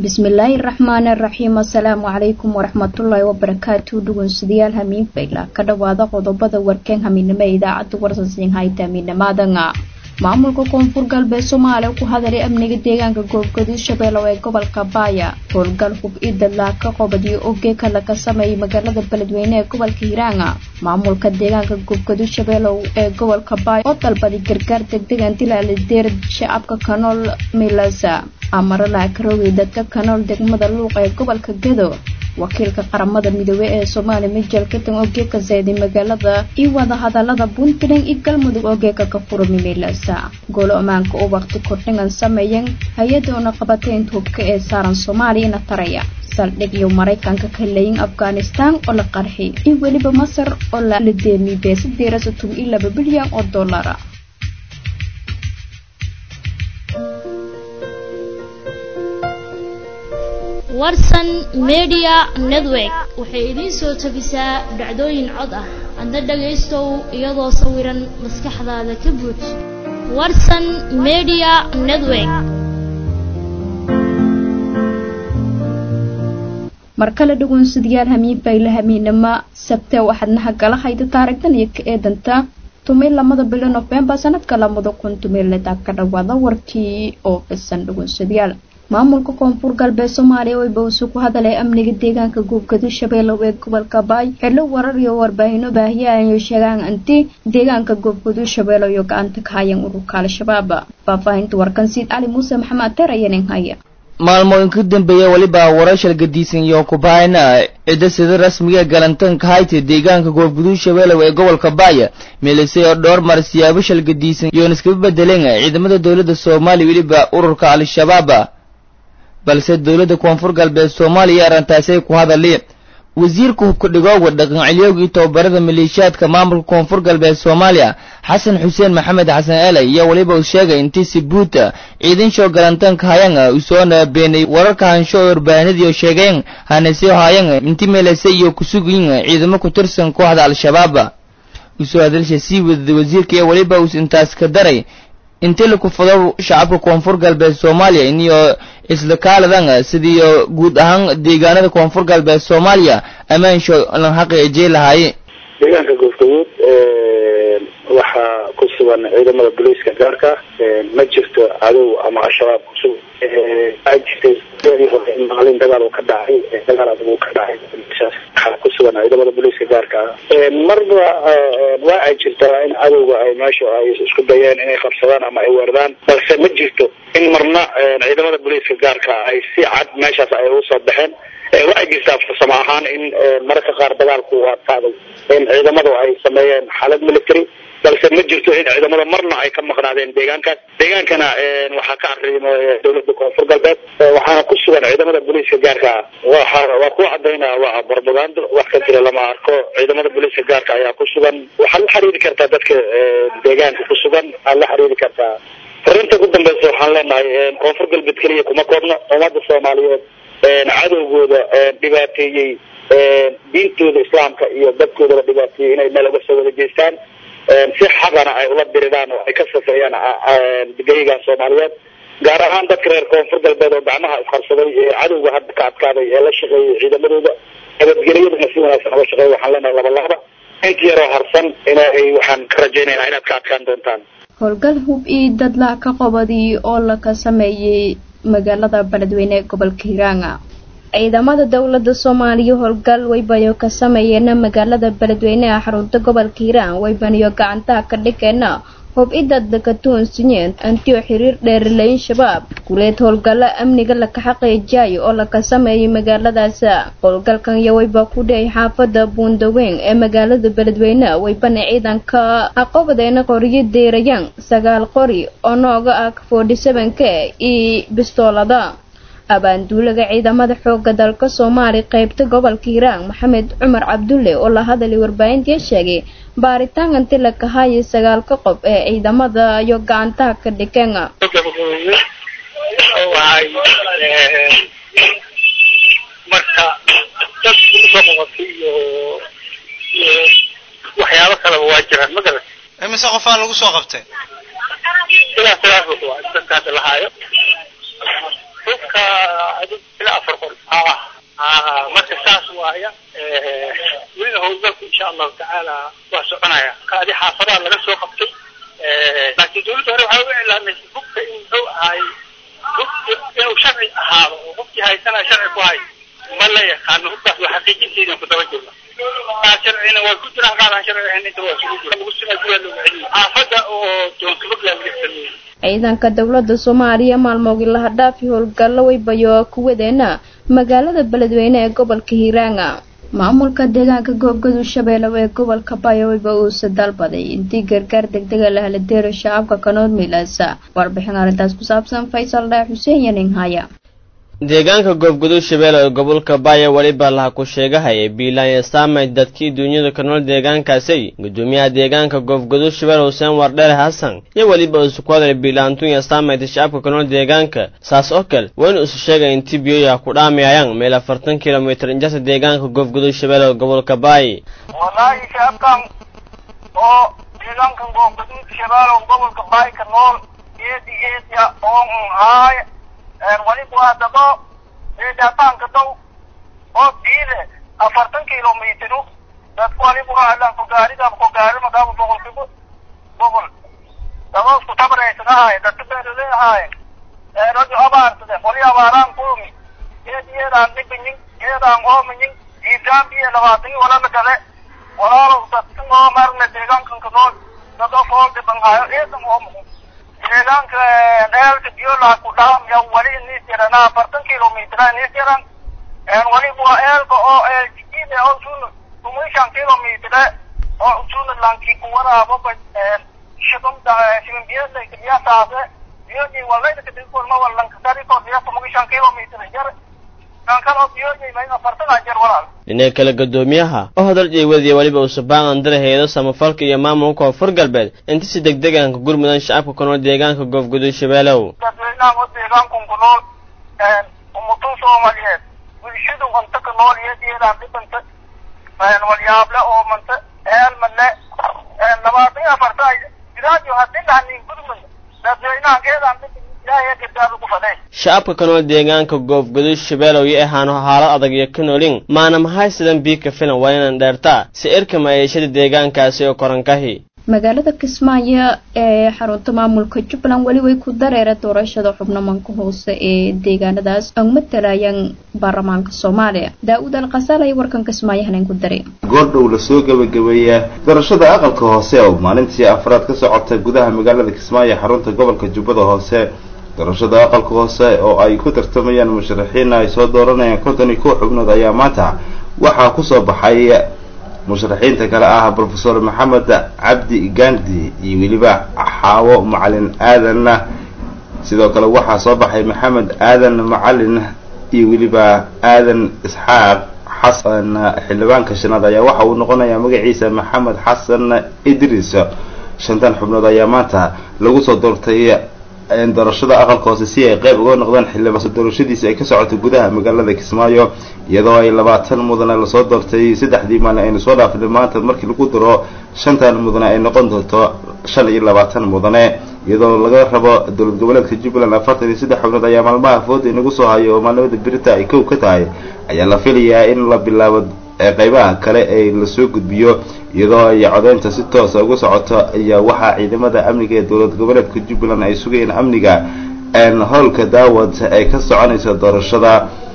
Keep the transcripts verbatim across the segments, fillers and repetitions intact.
bismillaahi raxmaani raxiim assalaamu calaykum waraxmatullaahi wabarakaatu dhugunsidayaal hamiin fayla ka dhawaada qodobada warkeen hamiinimo ee idaacadda warsansiin hayta hamiinimadanga maamulka koonfur galbeed soomaaliya ku hadalay amniga deegaanka goobgaduud shabeelow ee gobolka baaya howlgal hub idadlaa ka qobadiyo oge kale ka sameeyay magaalada beledweyne ee gobolka hiiraanga maamulka deegaanka goobgaduud shabeelow ee gobolka baaya oo dalbaday gargaar degdegan dilaalay deer shacabka kanool milasa amara la karoogay dadka kanool degmada luuq ee gobolka Gedo wakiilka qaramada midoobay ee Soomaaliya Mijal Ketan oo ka sayday magaalada iyo wada hadalada Puntland iyo Galmudug oo ka furmay meelasa golo amaanka oo waqti kordhingan sameeyeen hay'adda qabateen hubka ee saaran Soomaaliya ina taraya saldhig iyo Mareykanka ka leeyin Afghanistan oo la qarxay iyo waliba Masar oo la leeyahay beesad deerasatum laba bilyan oo dollar warsan media network waxay idin soo tabisaa dhacdooyin cod ah anda dhageystow iyadoo sawiran maskaxdaada ka buux warsan media network markale dhugunsidayaal hamiin bayla hamiinama sabtay waxadna gala hayda taariikhdan iyo ka eedanta tumay lamada bil November sanadka laba kun iyo toban ka dhawaada warkii oo fisan dhugunsidayaal maamulka koonfur galbeed Soomaaliya way bawsu ku hadalay amniga deegaanka goobgaduud shabeelow ee gobolka Baay xilli warar iyo warbaahinno baahiyaan ay sheegaan intii deegaanka goobgaduud shabeelow iyo gacanta ka hayaan ururka al-shabaab faafahinta warkan Siid Ali Muuse Maxamed Tarayan haya maalmooyinka dambeeyay waliba warashal gadiisan iyo ku baayna cida sida rasmiga galantanka hayta deegaanka goobgaduud shabeelow ee gobolka Baay meelisay oo dhowr mar siyaabo shal gadiisan iyo iska bedeleen ciidamada dawladda Soomaaliya waliba ururka al-shabaab balse dawladda koonfur galbeed Soomaaliya arintaasay ku hadalay wasiirka hubka dhigowga dhaqan ciliyowga iyo tababarada maleeshiyaadka maamulka koonfur galbeed Soomaaliya Xasan Xuseen Maxamed Xasan Eelay iyo waliba uu sheegay intii Sibuuta ciidan soo galantanka hayaan uu soo nabeenay wararka hansho warbaahinadii oo sheegeen hanasii hayaan intii meelasay iyo ku sugin ciidamo ku tirsan kooxda al-shabaab uu soo hadalshay si wasiirka iyo waliba uu intaas ka daray intii la ku fado shacabka koonfur galbeed Soomaaliya inuu isla kaaladan sidii guud ahaan deegaanada koonfur galbeed Soomaaliya amaansho lan xaqeeyay lahaay deegaanka goobgaduud ee waxa ku sugan ciidamada booliiska gaarka ma jirto cadow ama al-shabaab ku sugan ee ay jirtay maalin dagaal oo ka dhacay dagaal adag oo ka dhacay waxa ku sugan ciidamada booliiska gaarka ee marba waa ay jirtaa in cadowga ay meesha ay isku dayeen inay qabsadaan ama ay weeraraan balse ma jirto in marna ciidamada booliiska gaarka ay si cad meeshaas ay u soo baxeen waa jirtaa farsamo ahaan in marka qaar dagaalku waa qaaday in ciidamadu ay sameeyeen xaalad military balse ma jirto in ciidamada marna ay ka maqnaadeen deegaankaas deegaankana waxa ka arrimo dawladda koonfur galbeed waxaana ku sugan ciidamada booliiska gaarka waxa waa ku cadeynaa waa propaganda wax ka jira lama arko ciidamada booliiska gaarka ayaa ku sugan waxa la xiriiri kartaa dadka deegaanka ku sugan la xiriiri kartaa arinta ugu dambaysa waxaan leenahay koonfur galbeed kaliya kuma koobno ummadda Soomaaliyeed cadowgooda dhibaateeyay diintooda islaamka iyo dadkooda dhibaateeyay inay meel uga soo wada jeestaan si xaqana ay ula diridaan oo ay ka safeeyaan deegaanka Soomaaliyeed gaar ahaan dadka reer koonfur galbeed oo gacmaha isqarsaday ee cadowga hadda ka adkaaday ee la shaqeeyay ciidamadooda nabadgelyada si wanaagsan uga shaqeeyay waxaan leenahay laba laba intii yar oo harsan inay waxaan ka rajaynaynaa inaad ka adkaan doontaan howlgal hub iyo dadla ka qobadii oo la ka sameeyay magaalada beledweyne ee gobolka Hiiraanga ciidamada dawladda Soomaaliya howlgal waybayo ka sameeyeen magaalada beledweyne ee xarunta gobolka Hiiraan waybaniyo gacanta ka dhigayna hub idad ka toonsinyeen antiyo xiriir dheer leeyin shabaab kuleed howlgala amniga la ka xaqeeyay oo la ka sameeyay magaaladaas howlgalkan iyo wayba ku dheey xaafada Buundaweyn ee magaalada beledweyne waybana ciidanka aqoobadayna qoriyo deerayaan sagaal qori oo nooga ah forty seven ka iyo bistoolada abaanduulaga ciidamada xoogga dalka Soomaaliya qaybta gobolka Hiiraan Maxamed Cumar Cabdulle oo la hadalay warbaahinta sheegay baaritaan inta la ka hayay sagaal ka qof ee ciidamada iyo gacanta ka dhigeen marka dad soo qofkii iyo waxyaabo kale waa jiraan ma garan imise qof aan lagu soo qabtay ilaa salaad waa dadka la haayo dadka aa marka saas waaya ee weli howlgalku insha Allah taala waa soconaya qaadi xaafadaha laga soo qabtay ee laakiin dawladda hore waxa ay ilaalinaysaa hubka in uu ahay hubka inuu sharci ahaado oo hubkii haysana sharci ku hay ma la yaqaan hubkaas waxa xaqiiqintiisa ku daba jooga sharcina waa ku jira qaadan sharciina inta waa sugu jira muslimiinta gudaha loo celiyay xaafada oo joogto la sameeyay ciidanka dawladda Soomaaliya maalmoodii la hadhaafi howlgallo way bayo ku wadeena magaalada Beledweyne ee gobolka Hiiraan maamulka deegaanka goobgadu Shabeellaha ee gobolka Baayowba uu sadalbaday intii gargaar degdeg ah la helo deero shacabka kanood milaasa warbixin arintaas ku saabsan Faysal Daa Xuseen Yanin haya deegaanka goobgadu Shabeellaha ee gobolka Baaya waliba la ku sheegay biilaan saamay dadkii dunyada kanool deegaankaasi gudoomiyaha deegaanka goobgadu Shabeellaha Hussein Wardheer Hassan iyo waliba uu ku waday biilaantu ya saamay shacabka kanool deegaanka saas oo kale waan uu sheegay in tibiyo ku dhaamayaan meel afartan kiiloomitir injasta deegaanka goobgadu Shabeellaha ee gobolka Baaya wallahi shacabkan oo deegaanka goobgadu Shabeellaha ee gobolka Baaya kanool yeediyeedya oo ay en wali waa dabo ee daataanka dow oo diile afartan kiiloomitir dad wali waa la ku gaariga ku gaari ma dabo boqol kiibo boqol dabo ku tabareysanahay dad beeraleeyahay ee radi abaartade wali abaaraan kuumi ee diyeedaan nibin eedaan oo min iidaambiye labaatan wala la gale walaalo dad oo marna deegaankan ka nool dad oo fool diban hayo eedan oo deegaanka dheelka biyola ku dhaam ya wali ni tirana afartan kiiloomitir ni tiran en wali waa eelka oo ee jidida oo sun kumishan kiiloomitir oo sun lanki ku waraabo ba shaqam da shimbiyeeda kiya taase yoni wala ka dib ko ma wala ka dari ko ya kumishan kiiloomitir jar kan kala biyoji ma afartan jar wala inay kala gadoomiyaha oo hadal jeewadiye waliba uu sabaan andaraheedo samafalka iyo maamulka koonfur galbeed inta si degdeg ah ka gurmudan shacabka kanool deegaanka goobgadu Shabeellaha dadweynaha oo deegaanka ku nool ee ummadda Soomaaliyeed bulshadu inta ka nool yeediyada dibanta aan waliyaable oo manta ee malle ee labaatan iyo afartan jiraad iyo hadii aan gurmud dadweynaha geedaan ilaahay ka daadu ku faday shacabka kanool deegaanka goobgadu Shabeellaha iyo ahaan xaalad adag iyo kanoolin maana maxay sidan biika filan waa inaan dheertaa si irka maayashada deegaankaasi oo korankahi magaalada Kismaayo ee xarunta maamulka Jubbaland wali way ku dareera doorashada xubno manka hoose ee deegaanadaas oo matalayaan baarlamaanka Soomaaliya Daawud Al-Qasal ay warkan Kismaayo haneen ku daray goordhow la soo gabagabeeyay doorashada aqalka hoose oo maalintii afraad ka socotay gudaha magaalada Kismaayo xarunta gobolka Jubbada hoose doorashada aqalka hoose oo ay ku tartamayaan musharaxiin ay soo dooranayaan konton iyo kow xubnood ayaa maanta waxaa ku soo baxay musharaxiinta kale ah Professor Maxamed Cabdi Gandi iyo waliba Xaawo Macalin Aadan sidoo kale waxaa soo baxay Maxamed Aadan Macalin iyo waliba Aadan Isxaaq Xasan xildhibaanka shanaad ayaa waxa uu noqonayaa magaciisa Maxamed Xasan Idris shantan xubnood ayaa maanta lagu soo doortay in doorashada aqalka hoose si ay qayb uga noqdaan xildhibaan doorashadiisa ay ka socoto gudaha magaalada Kismaayo iyadoo ay labaatan mudane la soo doortay saddexdii maalin ay soo dhaafay maanta markii lagu daro shantan mudane ay noqon doonto shan iyo labaatan mudane iyadoo laga rabo dowlad goboleedka Jubbaland afartan iyo saddex xubnood ayaa maalmaha fooda inagu soo hayo maalmada birta ay kow ka tahay ayaa la filayaa in la bilaabo qaybaha kale ee la soo gudbiyo iyadoo ay codeynta si toos ah uga socoto ayaa waxa ciidamada amniga ee dowlad goboleedka Jubbaland ay sugayeen amniga aan howlka daawad ay ka soconayso doorashada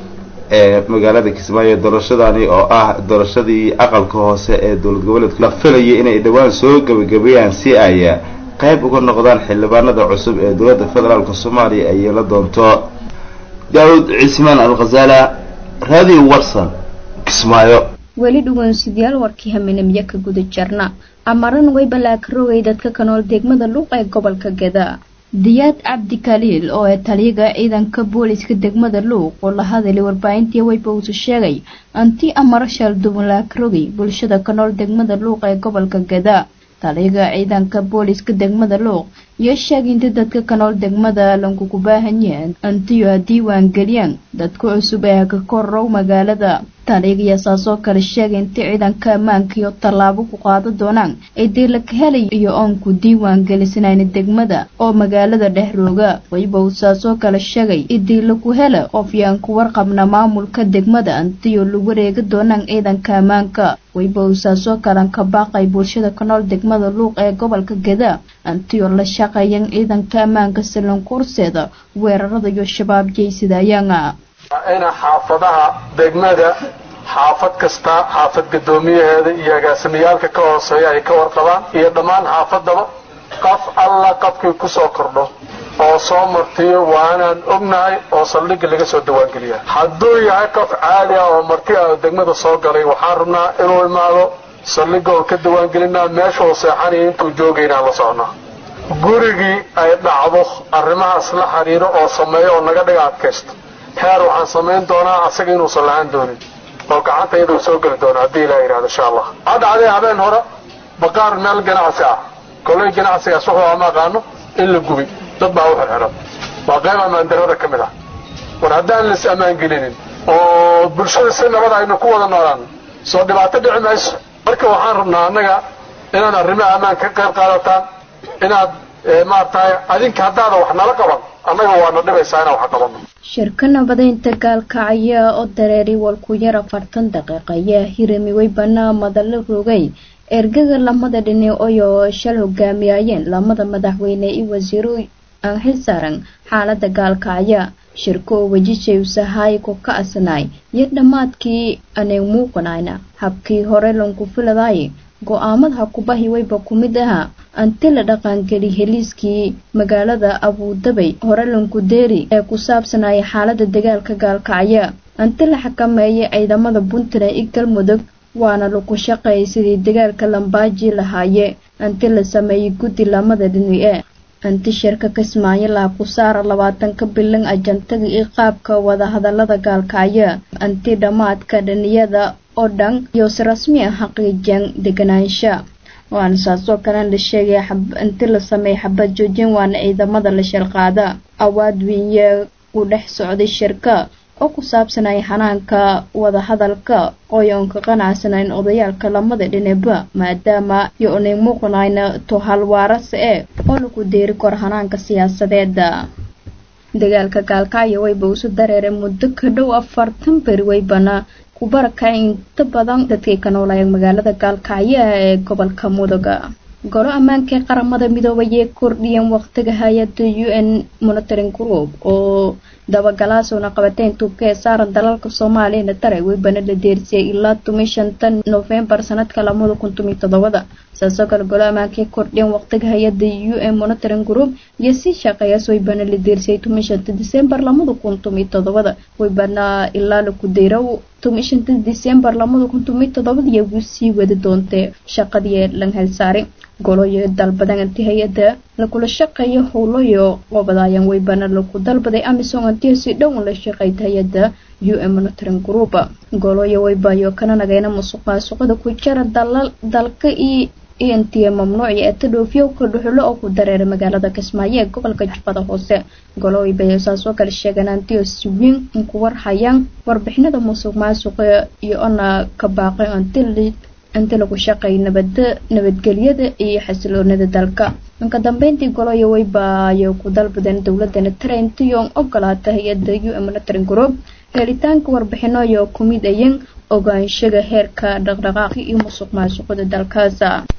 ee magaalada Kismaayo doorashadani oo ah doorashadii aqalka hoose ee dowlad goboleedka la filayay inay dhawaan soo gabagabeeyaan si ay qayb uga noqdaan xildhibaanada cusub ee dowladda federaalka Soomaaliya ay la doonto Daawud Cismaan Al-Qasala Radio Watson Kismaayo weli dhugunsidayaal warkii haminamya ka guda jarna amaran way balaakaroway dadka kanool degmada Luuq ee gobolka Gada Diyaad Cabdi Kaliil oo ee taliyaga ciidanka booliska degmada Luuq oo la hadlay warbaahintii way bowsu sheegay anti amar shal dubulaakaroway bulshada kanool degmada Luuq ee gobolka Gada taliyaga ciidanka booliska degmada Luuq iyo sheegay inta dadka ka nool degmada lankugu baahan yahay antiyo diiwaan geliyaan dadka cusub ee ka korrow magaalada taliga saasoo kale sheegay inta ciidanka ammaanka iyo tallaabo ku qaado doonaan ay deelak helay iyo oon ku diiwaan gelisanayn degmada oo magaalada dhexrooga wayba uu saasoo kale sheegay idii lagu hela qof yaan ku warqabna maamulka degmada antiyo lagu wareegi doonaan ciidanka ammaanka wayba uu saasoo kale ka baaqay bulshada ka nool degmada luuq ee gobolka Geda antiyo la shaqeeyaan ciidanka ammaanka silan kurseeda weerarada iyo shabaab jeysidayaan ina xaafadaha degmada xaafad kasta xaafad gadoomiyaheeda iyo agaasimiyaalka ka hooseeya ay ka warqabaan iyo dhammaan xaafadaba qof alla qofkii ku soo kordho oo soo martiyo waanaan ognahay oo saldhigga laga soo diiwaangeliya hadduu yahay qof caadi ah oo marti ah degmada soo galay waxaan rabnaa inuu imaado saldhigga oo ka diiwaangelinaa meesha uu seexanaya intuu joogaynaan la socnaa gurigii ay dhacdo arrimahaas la xiriiro oo sameeyo oo naga dhiga adkaysto heer waxaan samayn doonaa asaga inuusan lahaan doonin oo gacanta inuu soo geli doono haddii ilaa yidhahdo insha allah hadda cadee habeen hore baqaar meel ganacsi ah koley ganacsigaas wuxuu ama aqaano in la gubi dad baa u xirxiran waa qayb ammaandarrada ka mid ah war haddaan la is ammaan gelinin oo bulshada si nabad aynu ku wada noolaan soo dhibaato dhici mayso marka waxaan rabnaa annaga inaad arrimaha ammaan ka qayb qaadataan inaad maaragtay adinka haddaada wax nala qaban annaga waana dhibaysaa inaan wax qabanno shirka nabadeynta gaalkacaya oo dareeri walku yar afartan daqiiqa ayaa hirami way banaamada la rogay ergaga lamada dhinac oo shal hogaamiyayeen lamada madaxweyne iyo wasiiro aan xil saaran xaaladda gaalkacaya shirka oo wajishay usahay ku ka asnay iyo dhamaadkii anay muuqanayna habkii hore lanku filaday go'aamada kubahi wayba kumid aha anti la dhaqan gali heliiskii magaalada Abu Dhabi hore lanku deeri ee ku saabsanay xaaladda dagaalka gaalkacaya anti la xakameeyay ciidamada Puntland iyo Galmudug waana lagu shaqeeyay sidii dagaalka lambaaji lahaaye anti la sameeyay gudi lamada dhinac anti shirka Kismaayo la ku saar labaatan ka bilan ajantada iyo qaabka wada hadalada gaalkacaya anti dhamaadka dhaniyada oo dhan iyo si rasmi ah xaqiijin deganaansha waan saasoo kale la sheegay inta la sameeyay xabad joojin waana ciidamada la shirqaada awaad weeye u dhex socday shirka oo ku saabsanay xanaanka wada hadalka oo yoon ka qanacsanayn odayaalka lamada dhinaba maadaama yoonay muuqanayna to hal waaras ee oo lagu deeri karo xanaanka siyaasadeeda dagaalka gaalkacyo way bowso dareere muddo ka dhow afartan beri way bana ku barakay inta badan dadkii ka noolay magaalada gaalkacyo ee gobolka Mudug golo ammaanka qaramada midoobay ee kordhiyeen waqtiga hay'adda U N Monitoring Group oo dabagalaasuna qabateen tuubka ee saaran dalalka Soomaaliya taray way bana la deersay ilaa toban November sanadka laba kun iyo toban saasoo kale golo ammaanka kordhiyeen waqtiga hay'adda U N Monitoring Group iyo si shaqeeyaas way bana la deersay toban December laba kun iyo toban way bana ilaa la ku deerow toban December laba kun iyo toban iyo sii wadi doonte shaqadii lan hel saaray goloyo dalbadan intii hay'adda la kula shaqeeyo howlayo qobadayan way bana la ku dalbaday amisom intii si dhow la shaqeeyay hay'adda U N Monitoring Group goloyo way baayo kana nagayna musuqmaasuqada ku jira dalal dalka iyo intii mamnuuc ee tadoofiyo ka dhuxulo oo ku dareeray magaalada Kismaayo ee gobolka Jubbada Hoose goloyo bay saasoo kale sheeganantii si weyn ku warhayaan warbixinada musuqmaasuqa iyo ana ka baaqay intii inta lagu shaqeeyo nabadda nabadgelyada iyo xasiloonida dalka inka dambeyntii goloyo way baayo ku dalbadeen dawladda Trentino ogolaatay hay'adda U N Monitoring Group helitaanka warbixino iyo kumid ayeen ogaanshaha heerka dhaqdhaqaaqa iyo musuqmaasuqada dalkaas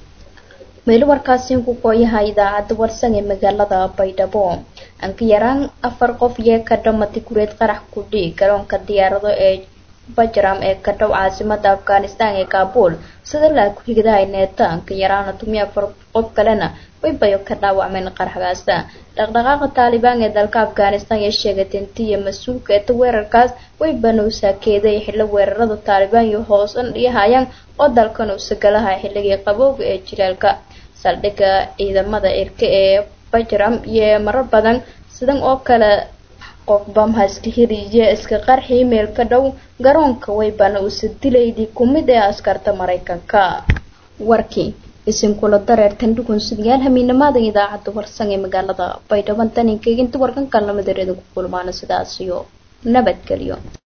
meel warkaasi ku qoyahay idaacadda warsan ee magaalada Baydhabo an ka yaraan afar qof ee ka dhamatay kureed qarax ku dhig garoonka diyaarado ee Bajram ee ka dhow caasimada Afghanistan ee Kabul sida la ku xigday neetaan ka yaraan toban afar qof kalena way bayo ka dhaawacmeen qaraxgaas dhaqdhaqaaqa Taliban ee dalka Afghanistan ee sheegay intii mas'uulka ee weerarkaas way banowsa keeday xilli weerarada Taliban iyo hoosan dhiyahayaan oo dalkan uu sagalaha xilliga qabowga ee jiraalka saldhigga ciidamada irka ee Bajram iyo marar badan sidan oo kale qof bam haska hiriye iska qarxi meel ka dhow garoonka way bana u sidileeydi kumid ee askarta Mareykanka warkii isin kula dareertan dhugunsidayaal hamiinamada idaacadda warsan ee magaalada baydhabo tan inta warkan kalama dareeda ku kulmaana sidaas iyo nabadgelyo.